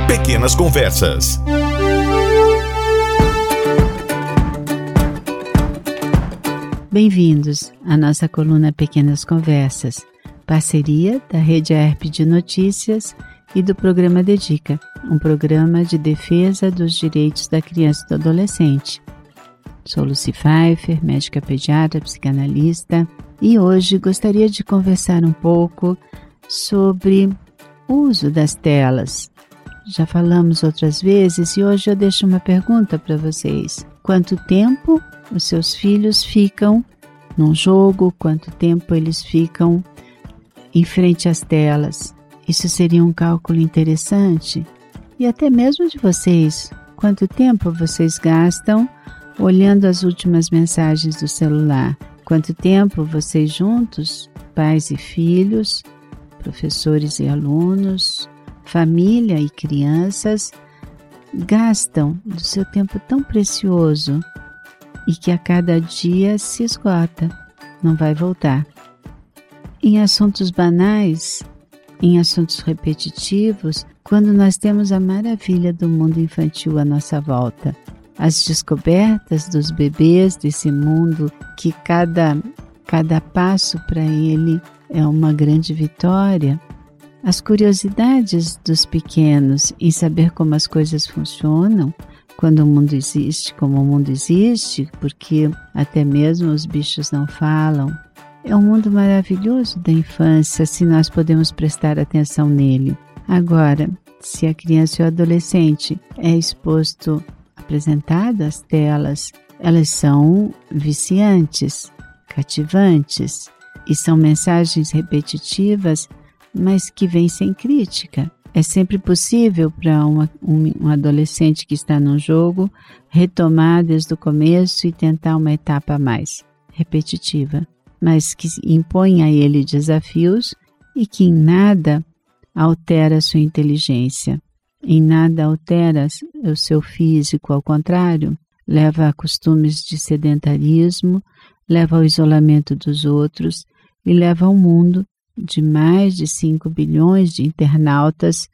Pequenas Conversas. Bem-vindos à nossa coluna Pequenas Conversas, parceria da Rede AERP de Notícias e do programa Dedica, um programa de defesa dos direitos da criança e do adolescente. Sou Lucy Pfeiffer, médica pediatra, psicanalista, e hoje gostaria de conversar um pouco sobre o uso das telas. Já falamos outras vezes e hoje eu deixo uma pergunta para vocês. Quanto tempo os seus filhos ficam num jogo? Quanto tempo eles ficam em frente às telas? Isso seria um cálculo interessante. E até mesmo de vocês. Quanto tempo vocês gastam olhando as últimas mensagens do celular? Quanto tempo vocês juntos, pais e filhos, professores e alunos, família e crianças, gastam do seu tempo tão precioso e que a cada dia se esgota, não vai voltar. Em assuntos banais, em assuntos repetitivos, quando nós temos a maravilha do mundo infantil à nossa volta, as descobertas dos bebês desse mundo que cada passo para ele é uma grande vitória, as curiosidades dos pequenos em saber como as coisas funcionam, quando o mundo existe, como o mundo existe, porque até mesmo os bichos não falam. É um mundo maravilhoso da infância se nós podemos prestar atenção nele. Agora, se a criança e o adolescente é apresentado às telas, elas são viciantes, cativantes e são mensagens repetitivas, mas que vêm sem crítica. É sempre possível para um adolescente que está num jogo retomar desde o começo e tentar uma etapa mais repetitiva, mas que impõe a ele desafios e que em nada altera a sua inteligência, em nada altera o seu físico, ao contrário, leva a costumes de sedentarismo, leva ao isolamento dos outros e leva ao mundo de mais de 5 bilhões de internautas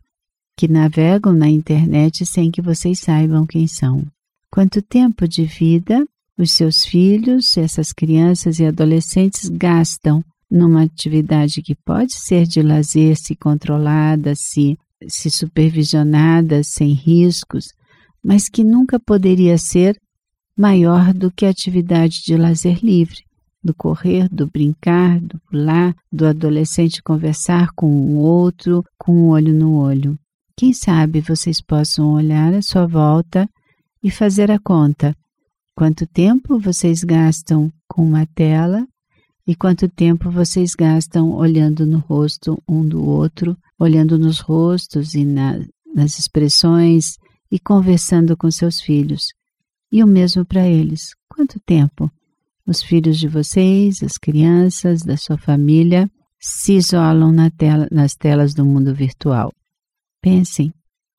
que navegam na internet sem que vocês saibam quem são. Quanto tempo de vida os seus filhos, essas crianças e adolescentes gastam numa atividade que pode ser de lazer, se controlada, se supervisionada, sem riscos, mas que nunca poderia ser maior do que a atividade de lazer livre, do correr, do brincar, do pular, do adolescente conversar com o outro, com um olho no olho. Quem sabe vocês possam olhar à sua volta e fazer a conta. Quanto tempo vocês gastam com uma tela e quanto tempo vocês gastam olhando no rosto um do outro, olhando nos rostos e nas expressões e conversando com seus filhos. E o mesmo para eles. Quanto tempo os filhos de vocês, as crianças da sua família, se isolam nas telas do mundo virtual? Pensem,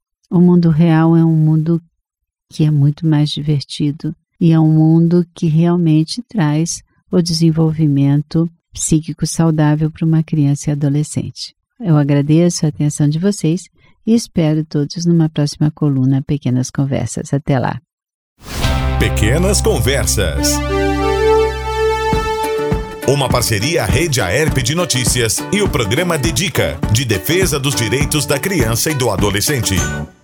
o mundo real é um mundo que é muito mais divertido e é um mundo que realmente traz o desenvolvimento psíquico saudável para uma criança e adolescente. Eu agradeço a atenção de vocês e espero todos numa próxima coluna Pequenas Conversas. Até lá! Pequenas Conversas. Uma parceria Rede AERP de Notícias e o programa Dedica, de defesa dos direitos da criança e do adolescente.